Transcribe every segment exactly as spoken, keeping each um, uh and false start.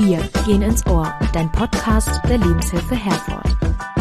Wir gehen ins Ohr, dein Podcast der Lebenshilfe Herford.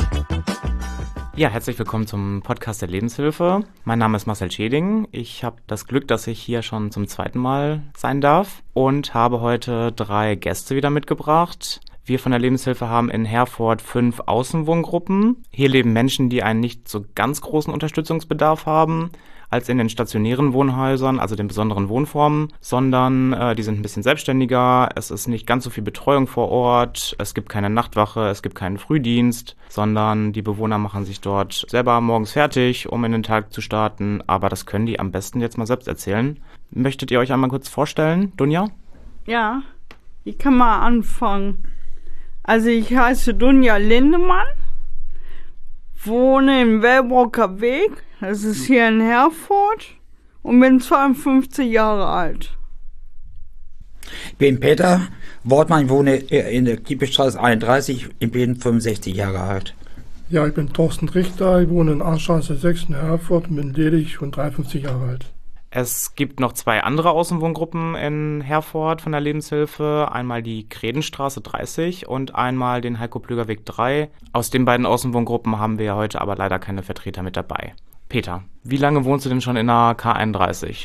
Ja, herzlich willkommen zum Podcast der Lebenshilfe. Mein Name ist Marcel Scheding. Ich habe das Glück, dass ich hier schon zum zweiten Mal sein darf und habe heute drei Gäste wieder mitgebracht. Wir von der Lebenshilfe haben in Herford fünf Außenwohngruppen. Hier leben Menschen, die einen nicht so ganz großen Unterstützungsbedarf haben als in den stationären Wohnhäusern, also den besonderen Wohnformen, sondern äh, die sind ein bisschen selbstständiger. Es ist nicht ganz so viel Betreuung vor Ort. Es gibt keine Nachtwache, es gibt keinen Frühdienst, sondern die Bewohner machen sich dort selber morgens fertig, um in den Tag zu starten. Aber das können die am besten jetzt mal selbst erzählen. Möchtet ihr euch einmal kurz vorstellen, Dunja? Ja, ich kann mal anfangen. Also ich heiße Dunja Lindemann, wohne im Wellbrocker Weg, das ist hier in Herford, und bin zweiundfünfzig Jahre alt. Ich bin Peter Wortmann, wohne in der Kiepestraße einunddreißig, ich bin fünfundsechzig Jahre alt. Ja, ich bin Thorsten Richter, ich wohne in Aschstraße sechs in Herford und bin ledig und dreiundfünfzig Jahre alt. Es gibt noch zwei andere Außenwohngruppen in Herford von der Lebenshilfe. Einmal die Kredenstraße dreißig und einmal den Heiko-Plüger-Weg drei. Aus den beiden Außenwohngruppen haben wir heute aber leider keine Vertreter mit dabei. Peter, wie lange wohnst du denn schon in der K einunddreißig?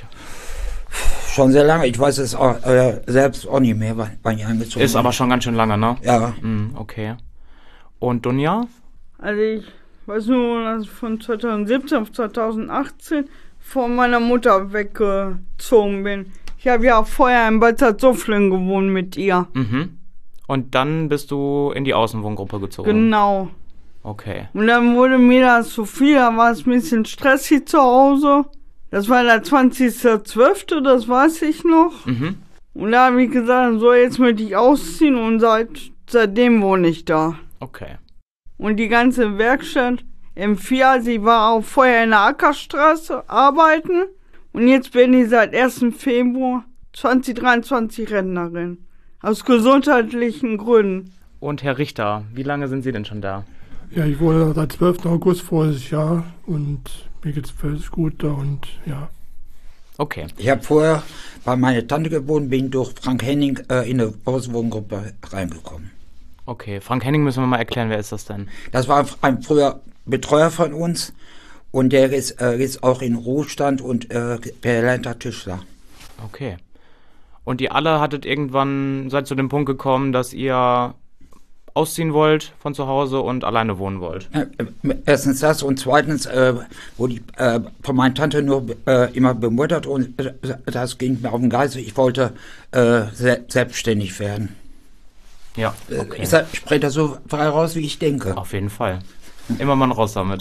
Schon sehr lange. Ich weiß es auch, äh, selbst auch nicht mehr, wann ich eingezogen bin. Ist aber schon ganz schön lange, ne? Ja. Mm, okay. Und Dunja? Also ich weiß nur, dass ich von zweitausendsiebzehn auf zweitausendachtzehn von meiner Mutter weggezogen bin. Ich habe ja vorher in Bad Salzuflen gewohnt mit ihr. Mhm. Und dann bist du in die Außenwohngruppe gezogen? Genau. Okay. Und dann wurde mir das zu viel, da war es ein bisschen stressig zu Hause. Das war der zwanzigster zwölfte, das weiß ich noch. Mhm. Und da habe ich gesagt, so jetzt möchte ich ausziehen und seit, seitdem wohne ich da. Okay. Und die ganze Werkstatt M vier, sie war auch vorher in der Ackerstraße arbeiten und jetzt bin ich seit ersten Februar zweitausenddreiundzwanzig Rentnerin. Aus gesundheitlichen Gründen. Und Herr Richter, wie lange sind Sie denn schon da? Ja, ich wohne seit zwölften August voriges Jahr und mir geht's völlig gut da und ja. Okay. Ich habe vorher bei meiner Tante gewohnt, bin durch Frank Henning äh, in eine Außenwohngruppe reingekommen. Okay, Frank Henning müssen wir mal erklären, wer ist das denn? Das war ein früher Betreuer von uns und der ist, äh, ist auch in Ruhestand und äh, gelernter Tischler. Okay. Und ihr alle hattet irgendwann, seid zu dem Punkt gekommen, dass ihr ausziehen wollt von zu Hause und alleine wohnen wollt? Äh, erstens das und zweitens äh, wurde ich äh, von meiner Tante nur äh, immer bemuttert und äh, das ging mir auf den Geist. Ich wollte äh, se- selbstständig werden. Ja, okay. Ich, ich spreche das so frei raus, wie ich denke. Auf jeden Fall. Immer mal raus damit.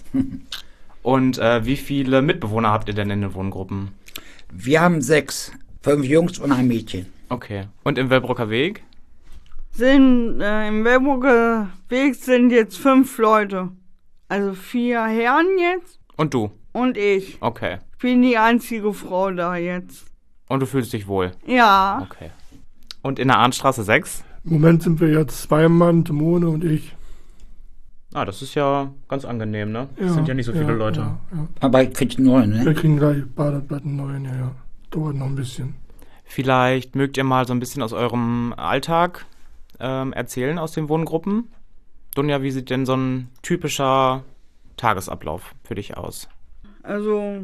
Und äh, wie viele Mitbewohner habt ihr denn in den Wohngruppen? Wir haben sechs, fünf Jungs und ein Mädchen. Okay. Und im Wellbrocker Weg? Sind, äh, im Wellbrocker Weg sind jetzt fünf Leute. Also vier Herren jetzt. Und du? Und ich. Okay. Ich bin die einzige Frau da jetzt. Und du fühlst dich wohl? Ja. Okay. Und in der Arndtstraße sechs? Im Moment sind wir jetzt zwei Mann, Simone und ich. Ah, das ist ja ganz angenehm, ne? Ja, Das sind ja nicht so viele ja, Leute. Ja, ja. Aber ich krieg neun, Wir ne? kriegen gleich Badeplatten neuen, ja, ja. Dauert noch ein bisschen. Vielleicht mögt ihr mal so ein bisschen aus eurem Alltag ähm, erzählen aus den Wohngruppen. Dunja, wie sieht denn so ein typischer Tagesablauf für dich aus? Also,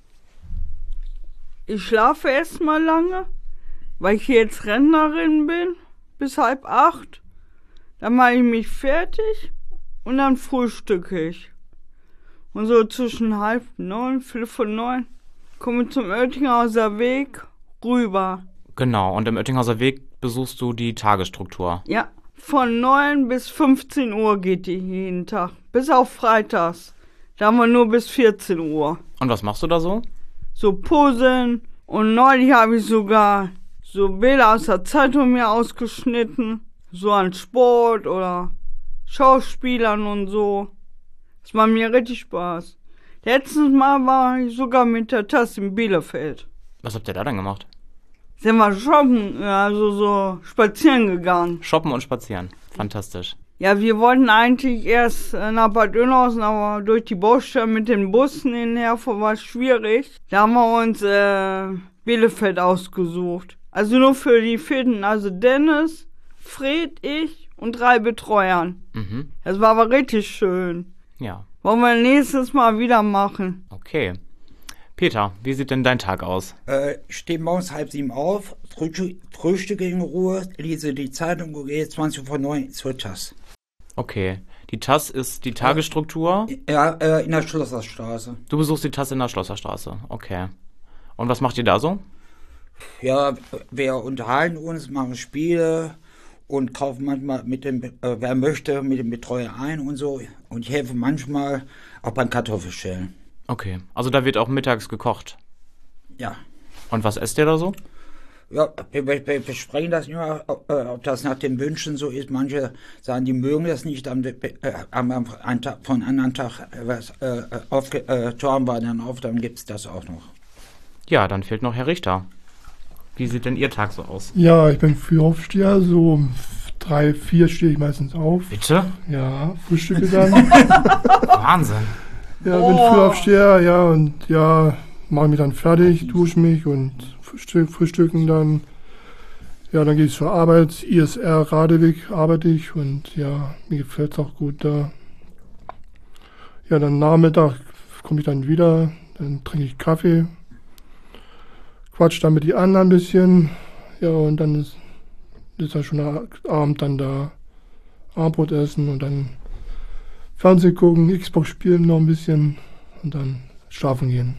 ich schlafe erstmal lange, weil ich jetzt Rentnerin bin, bis halb acht. Dann mache ich mich fertig und dann frühstücke ich. Und so zwischen halb neun, viertel vor neun, komme ich zum Oettinghauser Weg rüber. Genau, und im Oettinghauser Weg besuchst du die Tagesstruktur. Ja, von neun bis fünfzehn Uhr geht die jeden Tag, bis auf freitags. Da haben wir nur bis vierzehn Uhr. Und was machst du da so? So puzzeln und neulich habe ich sogar so Bilder aus der Zeitung mir ausgeschnitten, so an Sport oder Schauspielern und so. Das macht mir richtig Spaß. Letztes Mal war ich sogar mit der Tasse in Bielefeld. Was habt ihr da denn gemacht? Sind wir shoppen, also so spazieren gegangen. Shoppen und spazieren. Fantastisch. Ja, wir wollten eigentlich erst nach Bad Oeynhausen, aber durch die Baustelle mit den Bussen in Herford war es schwierig. Da haben wir uns äh, Bielefeld ausgesucht. Also nur für die Vierten, also Dennis, Fred, ich und drei Betreuern. Mhm. Das war aber richtig schön. Ja. Wollen wir nächstes Mal wieder machen. Okay. Peter, wie sieht denn dein Tag aus? Äh, ich stehe morgens halb sieben auf, frühstück, frühstücke in Ruhe, lese die Zeitung und gehe zwanzig vor neun zur T A S. Okay. Die T A S ist die Tagesstruktur? Ja, äh, in der Schlosserstraße. Du besuchst die T A S in der Schlosserstraße. Okay. Und was macht ihr da so? Ja, wir unterhalten uns, machen Spiele und kaufen manchmal mit dem, äh, wer möchte, mit dem Betreuer ein und so. Und ich helfe manchmal auch beim Kartoffelschälen. Okay. Also da wird auch mittags gekocht. Ja. Und was esst ihr da so? Ja, wir, wir, wir besprechen das immer, ob, äh, ob das nach den Wünschen so ist. Manche sagen, die mögen das nicht, am, äh, am, am einen Tag, von einem anderen Tag äh, was äh, aufgetan äh, war dann auf, dann gibt es das auch noch. Ja, dann fehlt noch Herr Richter. Wie sieht denn Ihr Tag so aus? Ja, ich bin Frühaufsteher, so um drei, vier stehe ich meistens auf. Bitte? Ja, frühstücke dann. Wahnsinn. Ja, bin Oh. Frühaufsteher, ja, und ja, mache mich dann fertig, dusche mich und frühstück, frühstücken dann. Ja, dann gehe ich zur Arbeit, I S R Radewig arbeite ich und ja, mir gefällt es auch gut da. Ja, dann Nachmittag komme ich dann wieder, dann trinke ich Kaffee, quatsch dann mit die anderen ein bisschen, ja, und dann ist, ist dann schon der Abend dann da, Abendbrot essen und dann Fernsehen gucken, Xbox spielen noch ein bisschen und dann schlafen gehen.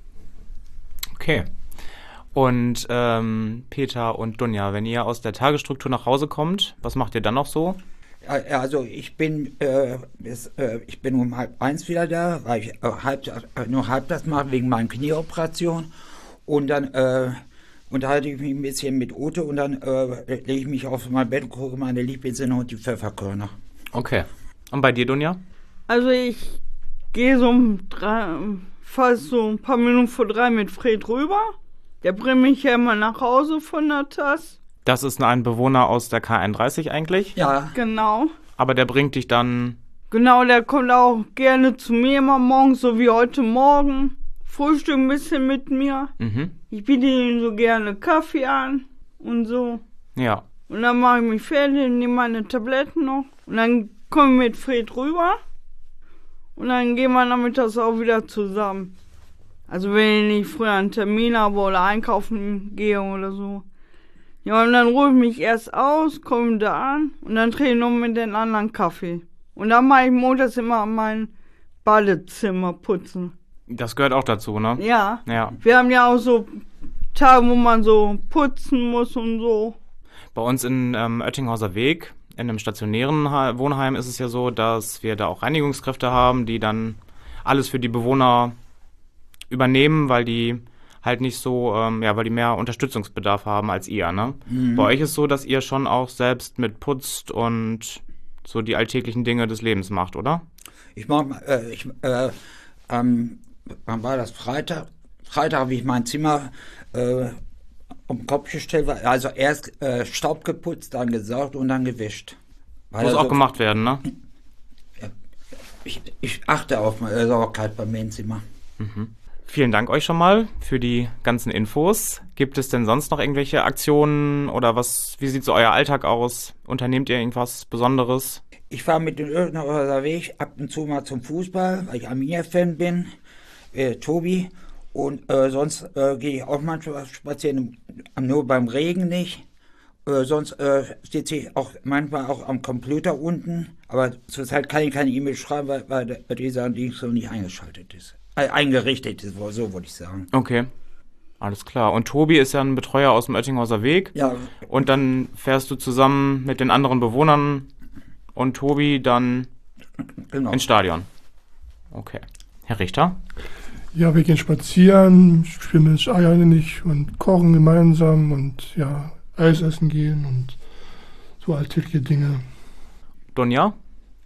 Okay. Und ähm, Peter und Dunja, wenn ihr aus der Tagesstruktur nach Hause kommt, was macht ihr dann noch so? Ja, also ich bin, äh, bis, äh, ich bin um halb eins wieder da, weil ich äh, halb, äh, nur halb das mache wegen meiner Knieoperation. Und dann äh, unterhalte ich mich ein bisschen mit Ute und dann äh, lege ich mich auf mein Bett und gucke meine Lieblingssendung und die Pfefferkörner. Okay. Und bei dir, Dunja? Also ich gehe so um drei, fast so ein paar Minuten vor drei mit Fred rüber. Der bringt mich ja immer nach Hause von der T A S. Das ist ein Bewohner aus der K einunddreißig eigentlich. Ja, Genau. Aber der bringt dich dann... Genau, der kommt auch gerne zu mir immer morgens, so wie heute Morgen. Frühstück ein bisschen mit mir. Mhm. Ich biete ihm so gerne Kaffee an und so. Ja. Und dann mache ich mich fertig, nehme meine Tabletten noch. Und dann komme ich mit Fred rüber. Und dann gehen wir nachmittags auch wieder zusammen. Also wenn ich nicht früher einen Termin habe oder einkaufen gehe oder so. Ja, und dann ruhe ich mich erst aus, komme da an und dann trinke ich noch mit den anderen Kaffee. Und dann mache ich montags immer mein Badezimmer putzen. Das gehört auch dazu, ne? Ja. Ja. Wir haben ja auch so Tage, wo man so putzen muss und so. Bei uns in ähm, Oettinghauser Weg, in einem stationären Ha- Wohnheim, ist es ja so, dass wir da auch Reinigungskräfte haben, die dann alles für die Bewohner übernehmen, weil die halt nicht so, ähm, ja, weil die mehr Unterstützungsbedarf haben als ihr, ne? Mhm. Bei euch ist so, dass ihr schon auch selbst mit putzt und so die alltäglichen Dinge des Lebens macht, oder? ich mache, äh, ich, äh, ähm, wann war das? Freitag? Freitag habe ich mein Zimmer äh, um den Kopf gestellt, also erst äh, Staub geputzt, dann gesaugt und dann gewischt. Weil Muss also, auch gemacht werden, ne? Ich, ich achte auf meine Sauberkeit bei mir im Zimmer. Vielen Dank euch schon mal für die ganzen Infos. Gibt es denn sonst noch irgendwelche Aktionen oder was? Wie sieht so euer Alltag aus? Unternehmt ihr irgendwas Besonderes? Ich fahre mit dem Oettinghauser Weg ab und zu mal zum Fußball, weil ich Arminia-Fan bin, äh, Tobi. Und äh, sonst äh, gehe ich auch manchmal spazieren, nur beim Regen nicht. Äh, sonst äh, sitze ich auch manchmal auch am Computer unten. Aber zurzeit kann ich keine E-Mail schreiben, weil, weil dieser Dienst so nicht eingeschaltet ist. Äh, eingerichtet ist, so wollte ich sagen. Okay, alles klar. Und Tobi ist ja ein Betreuer aus dem Oettinghauser Weg. Ja, Und dann fährst du zusammen mit den anderen Bewohnern und Tobi dann genau. ins Stadion. Okay. Herr Richter? Ja, wir gehen spazieren, spielen mit Eier und kochen gemeinsam und ja, Eis essen gehen und so alltägliche Dinge. Dunja?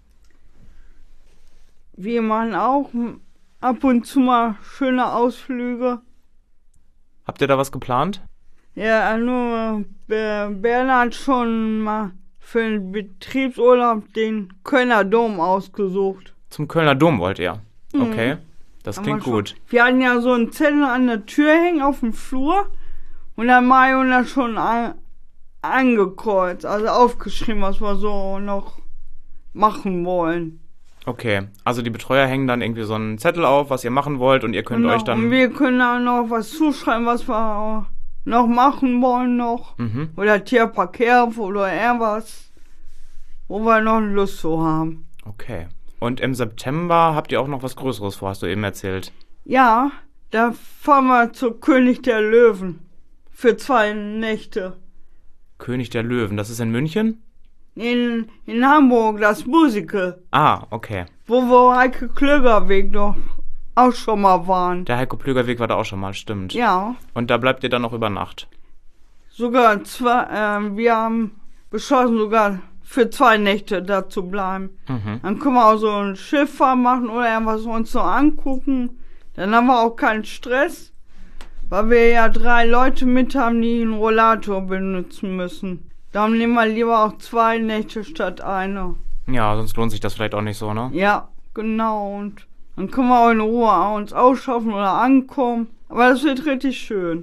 Wir machen auch ab und zu mal schöne Ausflüge. Habt ihr da was geplant? Ja, nur äh, Berner hat schon mal für den Betriebsurlaub den Kölner Dom ausgesucht. Zum Kölner Dom wollt ihr? Mhm. Okay, das Haben klingt wir gut. schon- Wir hatten ja so einen Zettel an der Tür hängen auf dem Flur und dann Mario da schon ein, angekreuzt, also aufgeschrieben, was wir so noch machen wollen. Okay, also die Betreuer hängen dann irgendwie so einen Zettel auf, was ihr machen wollt und ihr könnt Genau. euch dann... Und wir können dann noch was zuschreiben, was wir noch machen wollen noch. Mhm. Oder Tierverkehr oder irgendwas, wo wir noch Lust zu haben. Okay. Und im September habt ihr auch noch was Größeres vor, hast du eben erzählt. Ja, da fahren wir zu König der Löwen für zwei Nächte. König der Löwen, das ist in München? In, in Hamburg, das Musical, Ah, okay. wo wir Heike Klögerweg doch auch schon mal waren. Der Heiko Plögerweg war da auch schon mal, stimmt. Ja, Und da bleibt ihr dann noch über Nacht? sogar zwei, äh, wir haben beschlossen, sogar für zwei Nächte da zu bleiben. Mhm. Dann können wir auch so ein Schifffahrt machen oder irgendwas uns so angucken. Dann haben wir auch keinen Stress, weil wir ja drei Leute mit haben, die einen Rollator benutzen müssen. Darum nehmen wir lieber auch zwei Nächte statt eine. Ja, sonst lohnt sich das vielleicht auch nicht so, ne? Ja, genau. Und dann können wir auch in Ruhe uns ausschaffen oder ankommen. Aber das wird richtig schön.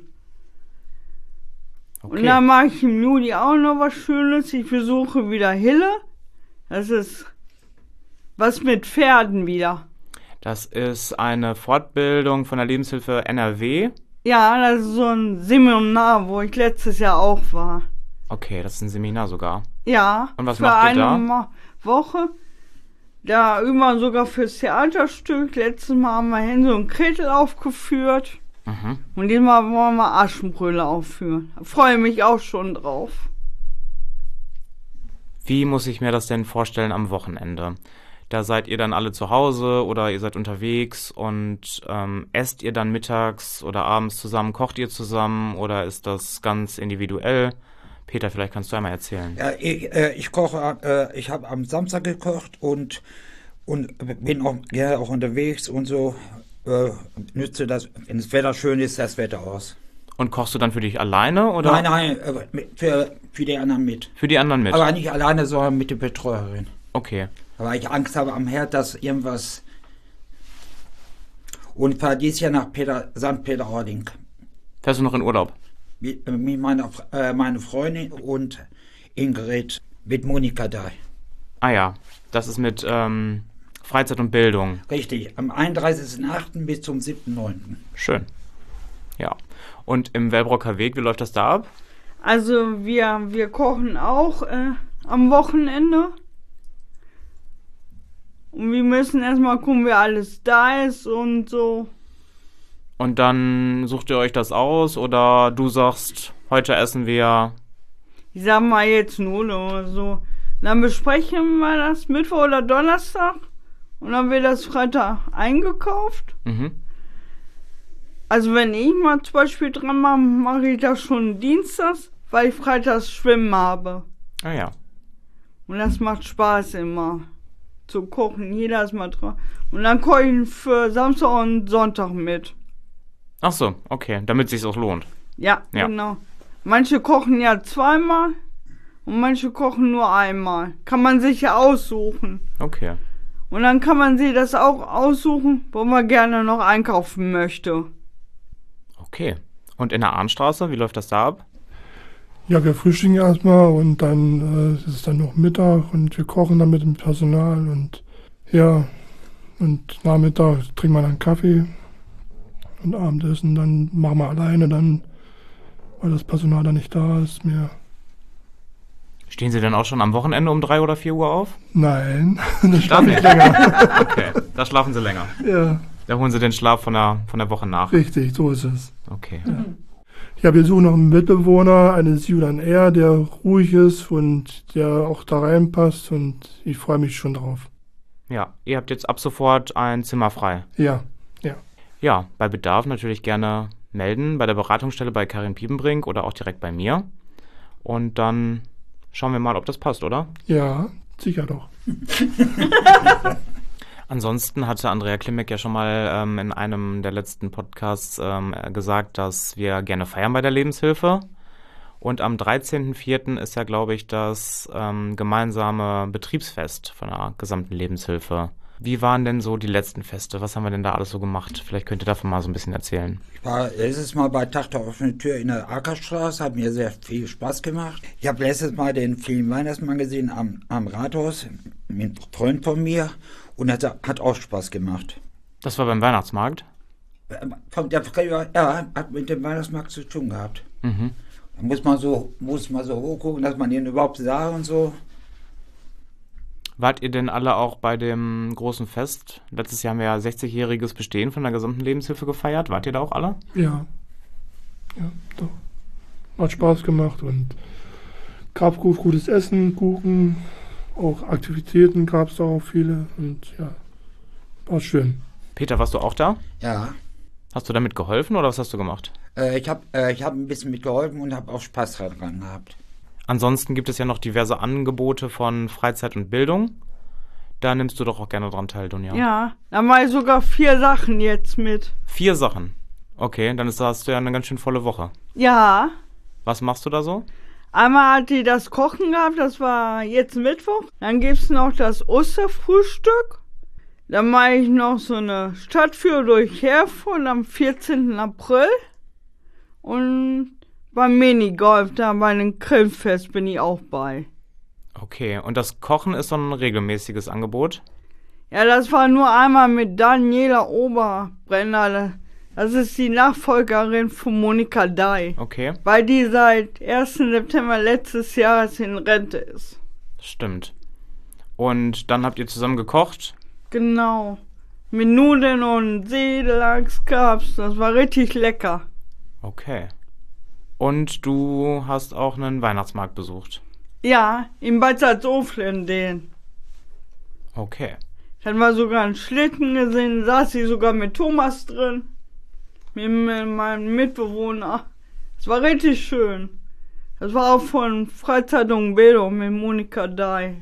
Okay. Und dann mache ich im Juli auch noch was Schönes. Ich besuche wieder Hille. Das ist was mit Pferden wieder. Das ist eine Fortbildung von der Lebenshilfe N R W. Ja, das ist so ein Seminar, wo ich letztes Jahr auch war. Okay, das ist ein Seminar sogar. Ja, Und was für macht ihr eine da? Ma- Woche. Da üben wir sogar fürs Theaterstück. Letztes Mal haben wir Hänsel und Gretel aufgeführt. Mhm. Und diesmal wollen wir Aschenbrödel aufführen. Da freue ich mich auch schon drauf. Wie muss ich mir das denn vorstellen am Wochenende? Da seid ihr dann alle zu Hause oder ihr seid unterwegs und ähm, esst ihr dann mittags oder abends zusammen, kocht ihr zusammen oder ist das ganz individuell? Peter, vielleicht kannst du einmal erzählen. Ja, ich, äh, ich koche, äh, ich habe am Samstag gekocht und, und bin auch gerne auch unterwegs und so. Äh, nütze das, wenn das Wetter schön ist, das Wetter aus. Und kochst du dann für dich alleine oder Nein, nein, äh, mit- für, für die anderen mit. für die anderen mit? Aber nicht alleine, sondern mit der Betreuerin. Okay. Weil ich Angst habe am Herd, dass irgendwas... Und ich fahre dieses Jahr nach Peter, Sankt Peter-Ording. Fährst du noch in Urlaub? Mit, mit meiner äh, meine Freundin und Ingrid, mit Monika da. Ah ja, das ist mit ähm, Freizeit und Bildung. Richtig, am einunddreißigsten achten bis zum siebten neunten Schön. Ja. Und im Wellbrocker Weg, wie läuft das da ab? Also wir, wir kochen auch äh, am Wochenende. Und wir müssen erstmal gucken, wer alles da ist und so. Und dann sucht ihr euch das aus oder du sagst, heute essen wir... Ich sag mal jetzt Null oder so. Dann besprechen wir das Mittwoch oder Donnerstag. Und dann wird das Freitag eingekauft. Mhm. Also wenn ich mal zum Beispiel dran mache, mache ich das schon dienstags, weil ich freitags Schwimmen habe. Ah ja. Und das macht Spaß immer. Zu kochen, jeder ist mal dran. Und dann koche ich für Samstag und Sonntag mit. Ach so, okay, damit es sich auch lohnt. Ja, Ja. genau. Manche kochen ja zweimal und manche kochen nur einmal. Kann man sich ja aussuchen. Okay. Und dann kann man sich das auch aussuchen, wo man gerne noch einkaufen möchte. Okay. Und in der Arnstraße, wie läuft das da ab? Ja, wir frühstücken erstmal und dann äh, ist es dann noch Mittag und wir kochen dann mit dem Personal und ja, und Nachmittag trinken wir dann Kaffee und Abendessen dann machen wir alleine dann, weil das Personal dann nicht da ist mehr. Stehen Sie denn auch schon am Wochenende um drei oder vier Uhr auf? Nein, das Darf schlafe ich nicht. länger. Okay, da schlafen Sie länger. Ja, Da holen Sie den Schlaf von der, von der Woche nach. richtig, so ist es. Okay. Ja, wir suchen noch einen Mitbewohner, einen Siulan R, der ruhig ist und der auch da reinpasst und ich freue mich schon drauf. Ja, ihr habt jetzt ab sofort ein Zimmer frei. Ja, ja. Ja, bei Bedarf natürlich gerne melden bei der Beratungsstelle bei Karin Piepenbrink oder auch direkt bei mir. Und dann schauen wir mal, ob das passt, oder? Ja, sicher doch. Ansonsten hatte Andrea Klimek ja schon mal ähm, in einem der letzten Podcasts ähm, gesagt, dass wir gerne feiern bei der Lebenshilfe. Und am dreizehnten vierten ist ja, glaube ich, das ähm, gemeinsame Betriebsfest von der gesamten Lebenshilfe. Wie waren denn so die letzten Feste? Was haben wir denn da alles so gemacht? Vielleicht könnt ihr davon mal so ein bisschen erzählen. Ich war letztes Mal bei Tag der offenen Tür in der Ackerstraße, hat mir sehr viel Spaß gemacht. Ich habe letztes Mal den Film Weihnachtsmann gesehen am, am Rathaus mit einem Freund von mir und das hat auch Spaß gemacht. Das war beim Weihnachtsmarkt? Der Frühjahr, ja, hat mit dem Weihnachtsmarkt zu tun gehabt. Mhm. Da muss man so, muss man so hochgucken, dass man den überhaupt sah und so. Wart ihr denn alle auch bei dem großen Fest? Letztes Jahr haben wir ja sechzigjähriges Bestehen von der gesamten Lebenshilfe gefeiert. Wart ihr da auch alle? Ja. Ja, doch. Hat Spaß gemacht und gab gut, gutes Essen, Kuchen, auch Aktivitäten gab es da auch viele und ja, war schön. Peter, warst du auch da? Ja. Hast du damit geholfen oder was hast du gemacht? Äh, ich habe äh, ich hab ein bisschen mitgeholfen und habe auch Spaß daran gehabt. Ansonsten gibt es ja noch diverse Angebote von Freizeit und Bildung. Da nimmst du doch auch gerne dran teil, Dunja. Ja, da mache ich sogar vier Sachen jetzt mit. Vier Sachen? Okay, dann ist, hast du ja eine ganz schön volle Woche. Ja. Was machst du da so? Einmal hat die das Kochen gehabt, das war jetzt Mittwoch. Dann gibt's noch das Osterfrühstück. Dann mache ich noch so eine Stadtführung durch Herford am vierzehnten April. Und beim Minigolf, da bei einem Grillfest bin ich auch bei. Okay, und das Kochen ist so ein regelmäßiges Angebot? Ja, das war nur einmal mit Daniela Oberbrenner. Das ist die Nachfolgerin von Monika Dai. Okay. Weil die seit ersten September letztes Jahres in Rente ist. Stimmt. Und dann habt ihr zusammen gekocht? Genau. Mit Nudeln und Seelachs gab's. Das war richtig lecker. Okay. Und du hast auch einen Weihnachtsmarkt besucht? Ja, in Bad Salzuflen den. Okay. Ich hatte mal sogar einen Schlitten gesehen, saß ich sogar mit Thomas drin. Mit meinem Mitbewohner. Es war richtig schön. Das war auch von Freizeit und Bildung mit Monika Dai.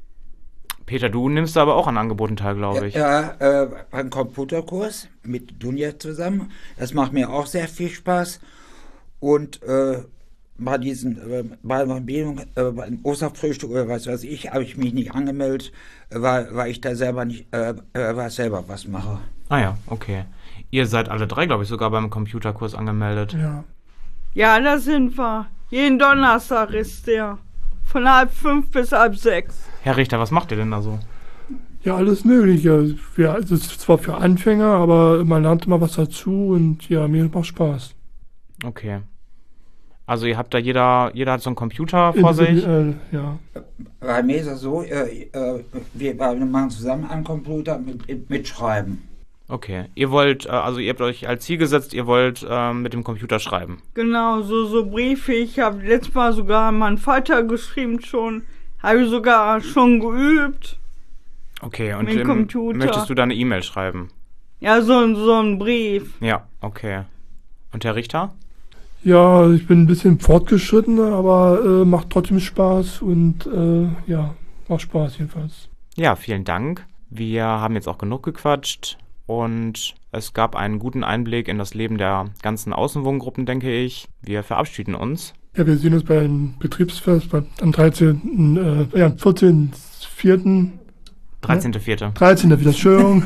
Peter, du nimmst aber auch an Angeboten teil, glaube ich. Ja, äh, beim Computerkurs mit Dunja zusammen. Das macht mir auch sehr viel Spaß. Und äh, bei diesen, äh, bei der Bildung, äh, beim Osterfrühstück oder was weiß ich, habe ich mich nicht angemeldet, äh, weil, weil ich da selber nicht, äh, äh, weil selber was mache. Ah ja, okay. Ihr seid alle drei, glaube ich, sogar beim Computerkurs angemeldet. Ja. Ja, da sind wir. Jeden Donnerstag ist der. Von halb fünf bis halb sechs. Herr Richter, was macht ihr denn da so? Ja, alles Mögliche. Ja, es ist zwar für Anfänger, aber man lernt immer was dazu und ja, mir macht Spaß. Okay. Also ihr habt da jeder, jeder hat so einen Computer vor sich? Individuell, ja. Bei mir ist es so, äh, äh, wir machen zusammen am Computer mit, mitschreiben. Okay. Ihr wollt, äh, also ihr habt euch als Ziel gesetzt, ihr wollt äh, mit dem Computer schreiben. Genau, so, so Briefe. Ich habe letztes Mal sogar meinen Vater geschrieben schon. Habe ich sogar schon geübt. Okay, und Mit im, Computer. möchtest du da eine E-Mail schreiben? Ja, so, so ein Brief. Ja, okay. Und Herr Richter? Ja, ich bin ein bisschen fortgeschrittener, aber äh, macht trotzdem Spaß und äh, ja, macht Spaß jedenfalls. Ja, vielen Dank. Wir haben jetzt auch genug gequatscht und es gab einen guten Einblick in das Leben der ganzen Außenwohngruppen, denke ich. Wir verabschieden uns. Ja, wir sehen uns beim Betriebsfest beim, am dreizehnten Äh, ja, am vierzehnten vierten dreizehnten vierten dreizehnten wieder, Entschuldigung.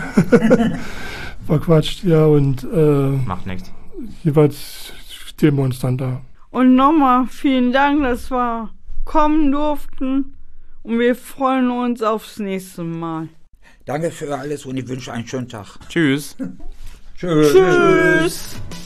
Verquatscht, ja, und äh, Macht nichts. jeweils stehen wir uns dann da. Und nochmal vielen Dank, dass wir kommen durften. Und wir freuen uns aufs nächste Mal. Danke für alles und ich wünsche einen schönen Tag. Tschüss. Tschüss. Tschüss.